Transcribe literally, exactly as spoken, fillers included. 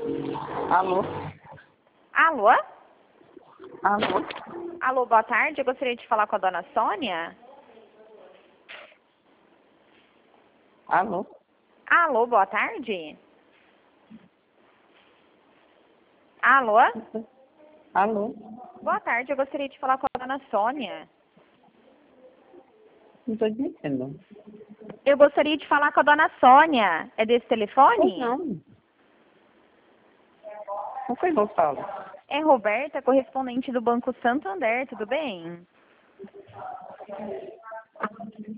Alô? Alô? Alô? Alô, boa tarde. Eu gostaria de falar com a dona Sônia. Alô? Alô, boa tarde. Alô? Alô? Boa tarde. Eu gostaria de falar com a dona Sônia. Não estou dizendo. Eu gostaria de falar com a dona Sônia. É desse telefone? Pois não. Não foi eu que falo. É Roberta, correspondente do Banco Santander. Tudo bem?